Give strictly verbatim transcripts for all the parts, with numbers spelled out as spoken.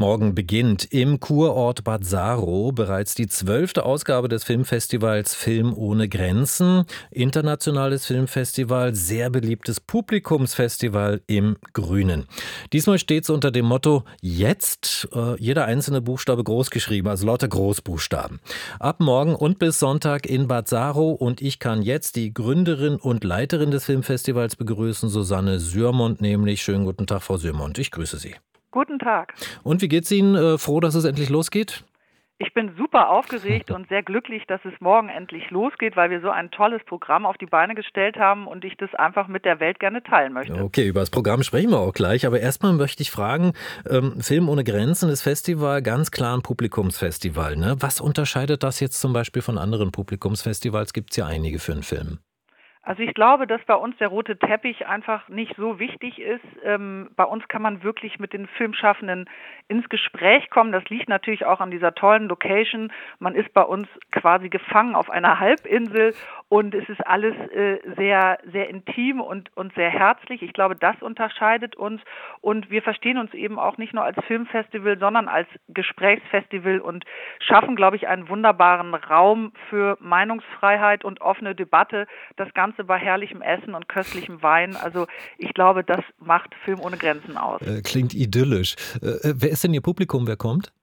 Morgen beginnt im Kurort Bad Saro bereits die zwölfte Ausgabe des Filmfestivals Film ohne Grenzen. Internationales Filmfestival, sehr beliebtes Publikumsfestival im Grünen. Diesmal steht es unter dem Motto Jetzt, äh, jeder einzelne Buchstabe groß geschrieben, also lauter Großbuchstaben. Ab morgen und bis Sonntag in Bad Saro, und ich kann jetzt die Gründerin und Leiterin des Filmfestivals begrüßen, Susanne Sürmond nämlich. Schönen guten Tag, Frau Sürmond, ich grüße Sie. Guten Tag. Und wie geht's Ihnen? Äh, froh, dass es endlich losgeht? Ich bin super aufgeregt und sehr glücklich, dass es morgen endlich losgeht, weil wir so ein tolles Programm auf die Beine gestellt haben und ich das einfach mit der Welt gerne teilen möchte. Okay, über das Programm sprechen wir auch gleich, aber erstmal möchte ich fragen, ähm, Film ohne Grenzen, das Festival, ganz klar ein Publikumsfestival, ne? Was unterscheidet das jetzt zum Beispiel von anderen Publikumsfestivals? Gibt es ja einige für einen Film. Also ich glaube, dass bei uns der rote Teppich einfach nicht so wichtig ist. Ähm, bei uns kann man wirklich mit den Filmschaffenden ins Gespräch kommen. Das liegt natürlich auch an dieser tollen Location. Man ist bei uns quasi gefangen auf einer Halbinsel und es ist alles äh, sehr, sehr intim und, und sehr herzlich. Ich glaube, das unterscheidet uns und wir verstehen uns eben auch nicht nur als Filmfestival, sondern als Gesprächsfestival und schaffen, glaube ich, einen wunderbaren Raum für Meinungsfreiheit und offene Debatte. Das Ganze bei herrlichem Essen und köstlichem Wein. Also ich glaube, das macht Film ohne Grenzen aus. Äh, klingt idyllisch. Äh, wer ist denn Ihr Publikum? Wer kommt?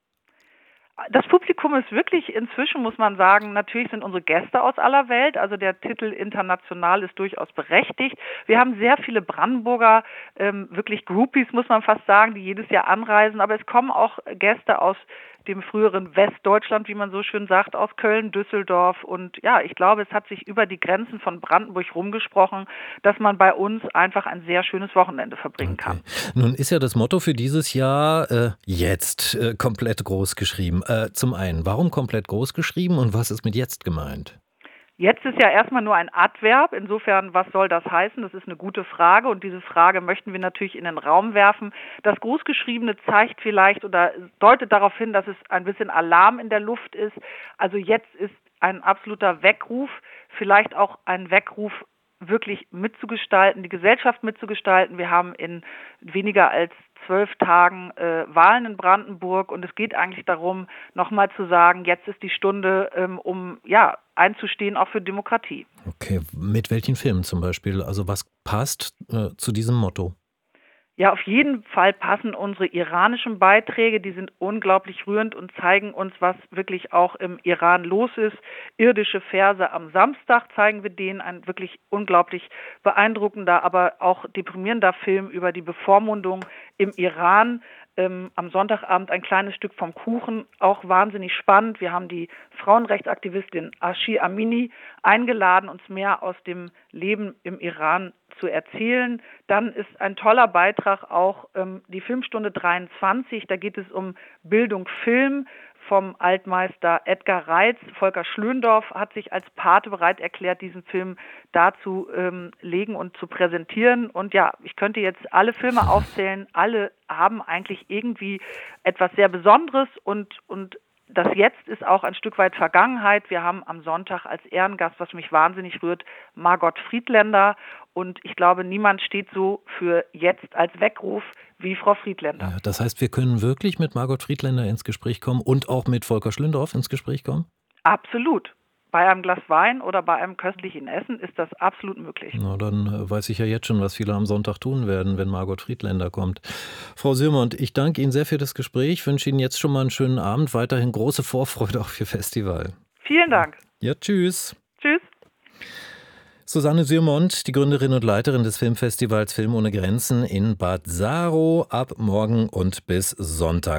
Das Publikum ist wirklich inzwischen, muss man sagen, natürlich sind unsere Gäste aus aller Welt. Also der Titel international ist durchaus berechtigt. Wir haben sehr viele Brandenburger, ähm, wirklich Groupies, muss man fast sagen, die jedes Jahr anreisen. Aber es kommen auch Gäste aus dem früheren Westdeutschland, wie man so schön sagt, aus Köln, Düsseldorf. Und ja, ich glaube, es hat sich über die Grenzen von Brandenburg rumgesprochen, dass man bei uns einfach ein sehr schönes Wochenende verbringen Okay. kann. Nun ist ja das Motto für dieses Jahr äh, jetzt äh, komplett groß geschrieben. Äh, zum einen, warum komplett groß geschrieben und was ist mit jetzt gemeint? Jetzt ist ja erstmal nur ein Adverb. Insofern, was soll das heißen? Das ist eine gute Frage und diese Frage möchten wir natürlich in den Raum werfen. Das Großgeschriebene zeigt vielleicht oder deutet darauf hin, dass es ein bisschen Alarm in der Luft ist. Also jetzt ist ein absoluter Weckruf, vielleicht auch ein Weckruf, wirklich mitzugestalten, die Gesellschaft mitzugestalten. Wir haben in weniger als zwölf Tagen äh, Wahlen in Brandenburg und es geht eigentlich darum, nochmal zu sagen, jetzt ist die Stunde, ähm, um ja einzustehen, auch für Demokratie. Okay, mit welchen Filmen zum Beispiel? Also was passt äh, zu diesem Motto? Ja, auf jeden Fall passen unsere iranischen Beiträge, die sind unglaublich rührend und zeigen uns, was wirklich auch im Iran los ist. Irdische Verse am Samstag zeigen wir denen, ein wirklich unglaublich beeindruckender, aber auch deprimierender Film über die Bevormundung im Iran. Ähm, am Sonntagabend ein kleines Stück vom Kuchen, auch wahnsinnig spannend. Wir haben die Frauenrechtsaktivistin Ashi Amini eingeladen, uns mehr aus dem Leben im Iran zu erzählen. Dann ist ein toller Beitrag auch ähm, die Filmstunde dreiundzwanzig. Da geht es um Bildung Film vom Altmeister Edgar Reitz. Volker Schlöndorff hat sich als Pate bereit erklärt, diesen Film dazu ähm, legen und zu präsentieren. Und ja, ich könnte jetzt alle Filme aufzählen. Alle haben eigentlich irgendwie etwas sehr Besonderes und, und das Jetzt ist auch ein Stück weit Vergangenheit. Wir haben am Sonntag als Ehrengast, was mich wahnsinnig rührt, Margot Friedländer. Und ich glaube, niemand steht so für Jetzt als Weckruf wie Frau Friedländer. Ja, das heißt, wir können wirklich mit Margot Friedländer ins Gespräch kommen und auch mit Volker Schlöndorff ins Gespräch kommen? Absolut. Bei einem Glas Wein oder bei einem köstlichen Essen ist das absolut möglich. Na, dann äh, weiß ich ja jetzt schon, was viele am Sonntag tun werden, wenn Margot Friedländer kommt. Frau Sürmond, ich danke Ihnen sehr für das Gespräch, wünsche Ihnen jetzt schon mal einen schönen Abend, weiterhin große Vorfreude auch für Festival. Vielen Dank. Ja, tschüss. Tschüss. Susanne Sürmond, die Gründerin und Leiterin des Filmfestivals Film ohne Grenzen in Bad Saro, ab morgen und bis Sonntag.